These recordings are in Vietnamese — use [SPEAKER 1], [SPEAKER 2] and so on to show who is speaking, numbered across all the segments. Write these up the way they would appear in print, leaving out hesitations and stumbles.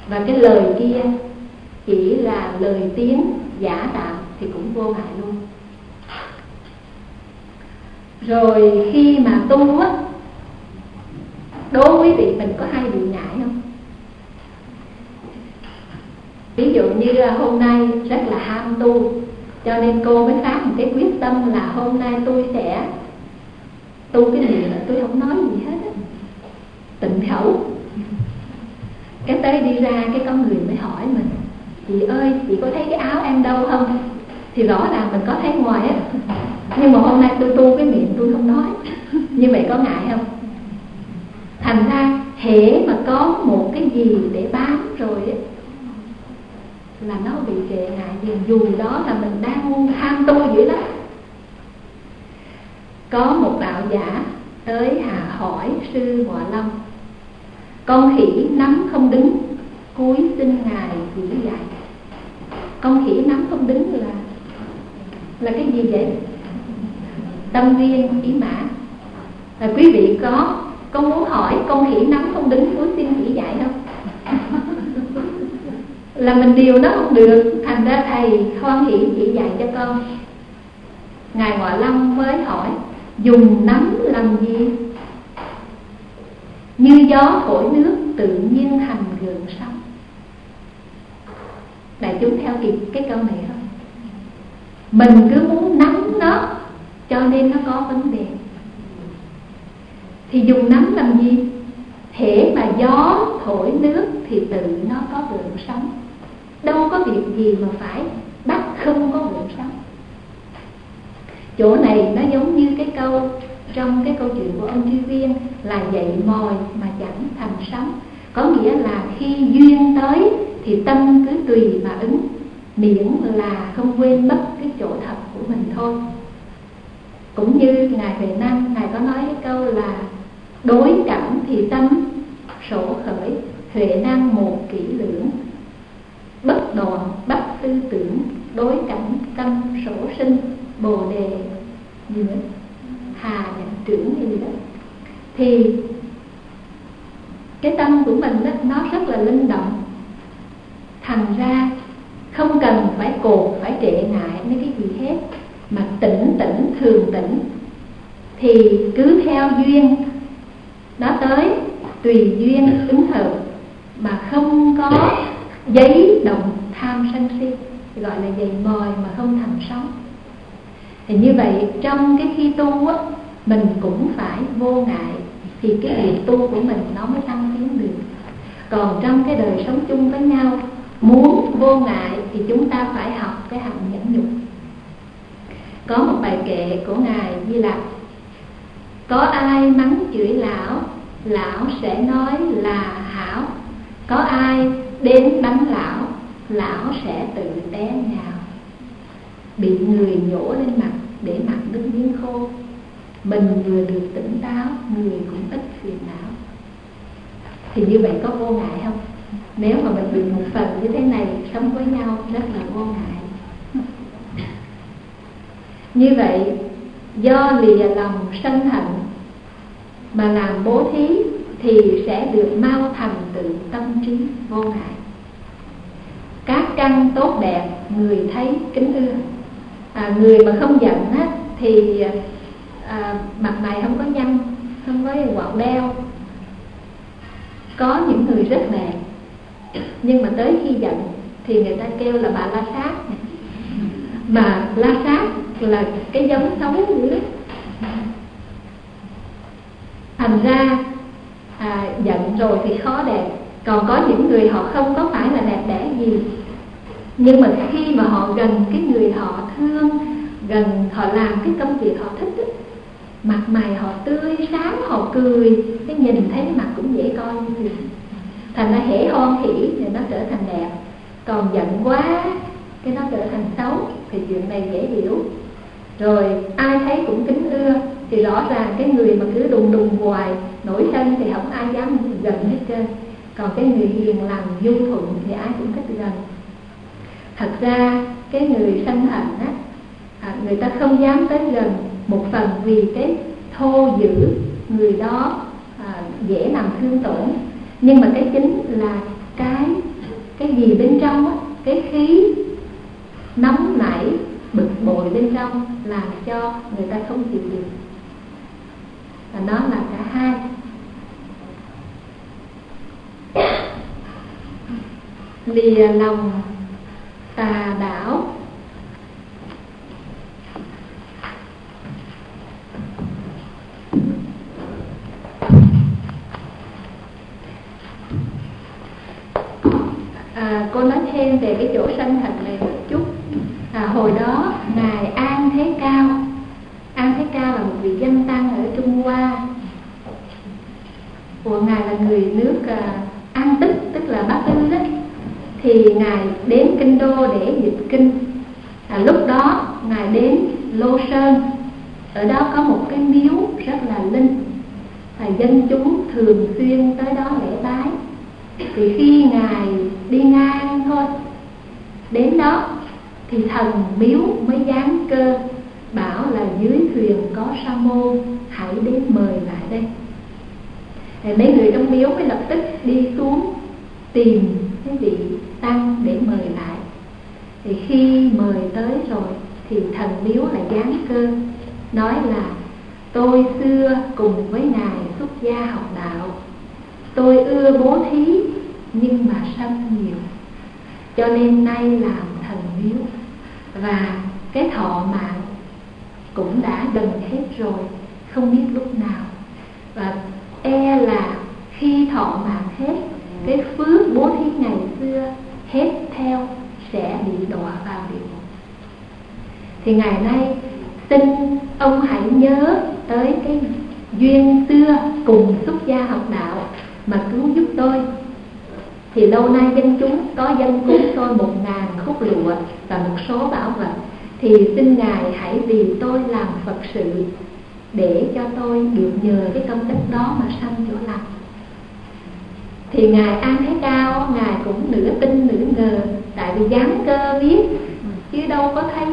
[SPEAKER 1] và cái lời kia chỉ là lời tiếng giả tạm thì cũng vô hại luôn. Rồi khi mà tu á, đố quý vị mình có hay bị ngại không? Ví dụ như hôm nay rất là ham tu, cho nên cô mới phát một cái quyết tâm là hôm nay tôi sẽ tu cái gì là tôi không nói gì hết á, tịnh khẩu. Cái tới đi ra cái con người mới hỏi mình: chị ơi, chị có thấy cái áo em đâu không? Thì rõ ràng mình có thấy ngoài á, nhưng mà hôm nay tôi tu cái miệng tôi không nói. Như vậy có ngại không? Thành ra hễ mà có một cái gì để bám rồi ấy, là nó bị kệ ngại gì, dù đó là mình đang tham tu dữ lắm. Có một đạo giả tới hỏi sư Hòa Long: con khỉ nắm không đứng, cúi xin ngài chỉ dạy. Con khỉ nắm không đứng là cái gì vậy? Tâm viên ý mã. Là quý vị có muốn hỏi con khỉ nắm không đứng cúi xin chỉ dạy không? Là mình điều nó không được, thành ra thầy hoan hỷ chỉ dạy cho con. Ngài Hòa Long mới hỏi: dùng nắm làm gì? Như gió thổi nước tự nhiên thành gợn sóng. Đại chúng theo kịp cái câu này không? Mình cứ muốn nắm nó cho nên nó có vấn đề. Thì dùng nắm làm gì? Hễ mà gió thổi nước thì tự nó có gợn sóng. Đâu có việc gì mà phải bắt không có gợn sóng. Chỗ này nó giống như cái câu trong cái câu chuyện của ông Tri Viên là dậy mồi mà chẳng thành sóng. Có nghĩa là khi duyên tới thì tâm cứ tùy mà ứng, miễn là không quên mất cái chỗ thật của mình thôi. Cũng như Ngài Huệ Năng, Ngài có nói cái câu là đối cảm thì tâm sổ khởi, Huệ Năng một kỹ lưỡng, bất đoạn bất tư tưởng, đối cảnh tâm sổ sinh, bồ đề gì nữa, hà nhật trưởng hay gì đó. Thì cái tâm của mình đó, nó rất là linh động. Thành ra không cần phải cột, phải trệ ngại mấy cái gì hết, mà tỉnh thường tỉnh. Thì cứ theo duyên nó tới, tùy duyên ứng hợp, mà không có giấy động tham sân si, gọi là giày mồi mà không thành sóng. Thì như vậy trong cái khi tu á, mình cũng phải vô ngại, thì cái việc tu của mình nó mới tăng tiến được. Còn trong cái đời sống chung với nhau, muốn vô ngại thì chúng ta phải học cái hạnh nhẫn nhục. Có một bài kệ của Ngài Di Lặc: có ai mắng chửi lão, lão sẽ nói là hảo. Có ai đến đánh lão, lão sẽ tự té nhào. Bị người nhổ lên mặt để mặt nước miếng khô, mình vừa được tỉnh táo, người cũng ít phiền não. Thì như vậy có vô ngại không? Nếu mà mình bị một phần như thế này, sống với nhau rất là vô ngại. Như vậy do lìa lòng sân hận mà làm bố thí thì sẽ được mau thành tựu tâm trí vô ngại. Các căn tốt đẹp người thấy kính ưa. Người mà không giận á, thì mặt mày không có nhăn, không có quạo đeo. Có những người rất đẹp, nhưng mà tới khi giận thì người ta kêu là bà la sát. Mà la sát là cái giống xấu dữ lắm. Thành ra giận rồi thì khó đẹp. Còn có những người họ không có phải là đẹp đẽ gì, nhưng mà khi mà họ gần cái người họ thương, gần họ làm cái công việc họ thích ấy, mặt mày họ tươi sáng, họ cười, cái nhìn thấy mặt cũng dễ coi như vậy. Thành ra hễ hoan hỉ thì nó trở thành đẹp, còn giận quá cái nó trở thành xấu. Thì chuyện này dễ hiểu. Rồi ai thấy cũng kính ưa, thì rõ ràng cái người mà cứ đùng đùng hoài nổi sân thì không ai dám gần hết trơn. Còn cái người hiền lành nhu thuận thì ai cũng thích gần. Thật ra cái người sân hận á, người ta không dám tới gần, một phần vì cái thô dữ người đó dễ làm thương tổn, nhưng mà cái chính là cái gì bên trong á, cái khí nóng nảy bực bội bên trong làm cho người ta không chịu được, và nó là cả hai. Lìa lòng tà đảo. Cô nói thêm về cái chỗ sanh hận này một chút. Hồi đó ngài An Thế Cao, An Thế Cao là một vị danh tăng ở Trung Hoa. Ngài là người nước An Tích, tức là Bắc Ưng đó. Thì ngài đến kinh đô để dịch kinh. Lúc đó ngài đến Lô Sơn, ở đó có một cái miếu rất là linh, dân chúng thường xuyên tới đó lễ bái. Thì khi ngài đi ngang thôi, đến đó thì thần miếu mới giáng cơ bảo là dưới thuyền có sa môn, hãy đến mời lại đây. Thì mấy người trong miếu mới lập tức đi xuống tìm cái vị tăng để mời lại. Thì khi mời tới rồi thì thần miếu lại giáng cơ nói là: tôi xưa cùng với ngài xuất gia học đạo, tôi ưa bố thí nhưng mà sân nhiều, cho nên nay làm thần miếu, và cái thọ mạng cũng đã gần hết rồi, không biết lúc nào. Và e là khi thọ mạng hết, cái phước bố thí ngày xưa hết theo, sẽ bị đọa vào địa ngục. Thì ngày nay xin ông hãy nhớ tới cái duyên xưa cùng xuất gia học đạo mà cứu giúp tôi. Thì lâu nay dân chúng có dâng cúng tôi 1.000 khúc lụa và một số bảo vật, thì xin ngài hãy vì tôi làm Phật sự, để cho tôi được nhờ cái công đức đó mà sanh chỗ lành. Thì ngài An Thế Cao, ngài cũng nửa tin nửa ngờ, tại vì giáng cơ biết chứ đâu có thấy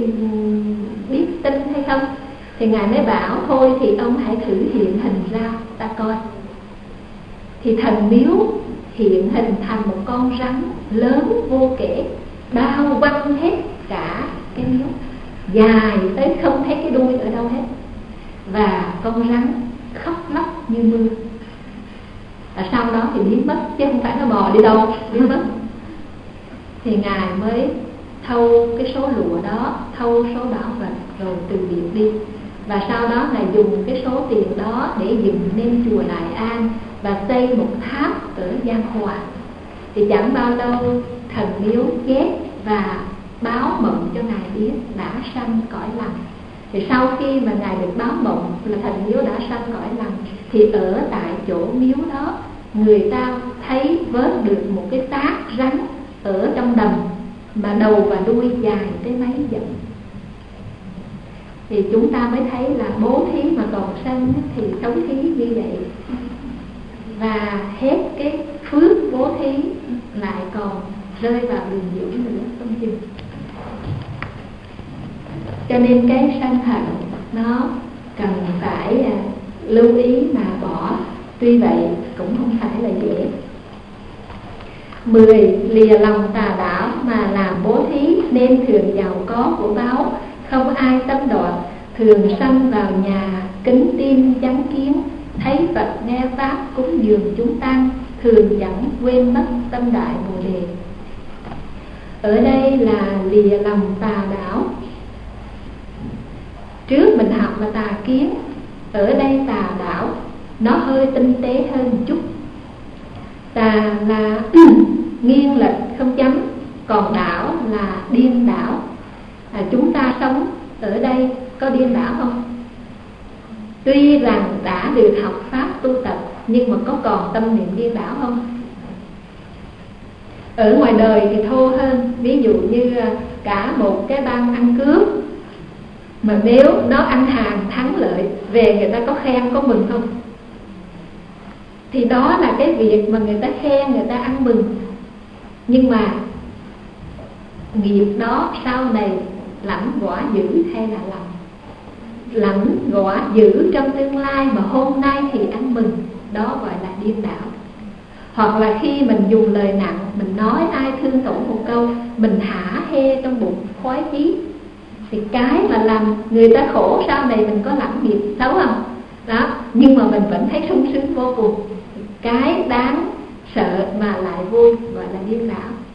[SPEAKER 1] biết tin hay không. Thì ngài mới bảo thôi thì ông hãy thử hiện hình ra ta coi. Thì thần miếu hiện hình thành một con rắn lớn vô kể, bao quanh hết cả cái miếu, dài tới không thấy cái đuôi ở đâu hết. Và con rắn khóc lóc như mưa. Và sau đó thì biến mất, chứ không phải nó bò đi đâu, biến mất. Thì ngài mới thâu cái số lụa đó, thâu số bảo vật rồi từ biệt đi. Và sau đó ngài dùng cái số tiền đó để dựng nên chùa Đại An và xây một tháp ở Giang Hòa. Thì chẳng bao lâu thần miếu chết và báo mộng cho ngài biết đã sanh cõi lành. Thì sau khi mà ngài được báo mộng là thần miếu đã sanh cõi lành, thì ở tại chỗ miếu đó người ta thấy vớt được một cái xác rắn ở trong đầm, mà đầu và đuôi dài tới mấy dặm. Thì chúng ta mới thấy là bố thí mà còn sanh thì sống thí như vậy, và hết cái phước bố thí lại còn rơi vào đường dữ nữa không chừng. Cho nên cái sân hận nó cần phải lưu ý mà bỏ. Tuy vậy cũng không phải là dễ. 10. Lìa lòng tà đảo mà làm bố thí, nên thường giàu có của báu, không ai tâm đoạn, thường sanh vào nhà, kính tim chánh kiến, thấy Phật nghe Pháp cúng dường chúng tăng, thường chẳng quên mất tâm đại Bồ Đề. Ở đây là lìa lòng tà đảo. Trước mình học là tà kiến, ở đây tà đảo nó hơi tinh tế hơn một chút. Tà là nghiêng lệch không chấm, còn đảo là điên đảo. Chúng ta sống ở đây có điên đảo không? Tuy rằng đã được học Pháp tu tập, nhưng mà có còn tâm niệm điên đảo không? Ở ngoài đời thì thô hơn. Ví dụ như cả một cái băng ăn cướp, mà nếu nó ăn hàng thắng lợi, về người ta có khen có mừng không? Thì đó là cái việc mà người ta khen, người ta ăn mừng. Nhưng mà nghiệp đó sau này lãnh quả dữ hay là lãnh quả dữ trong tương lai, mà hôm nay thì ăn mừng, đó gọi là điên đảo. Hoặc là khi mình dùng lời nặng, mình nói ai câu mình hả hê trong bụng khoái chí, thì cái mà làm người ta khổ sau này mình có làm việc xấu không đó, nhưng mà mình vẫn thấy sung sướng vô cùng. Cái đáng sợ mà lại vui gọi là điên đảo.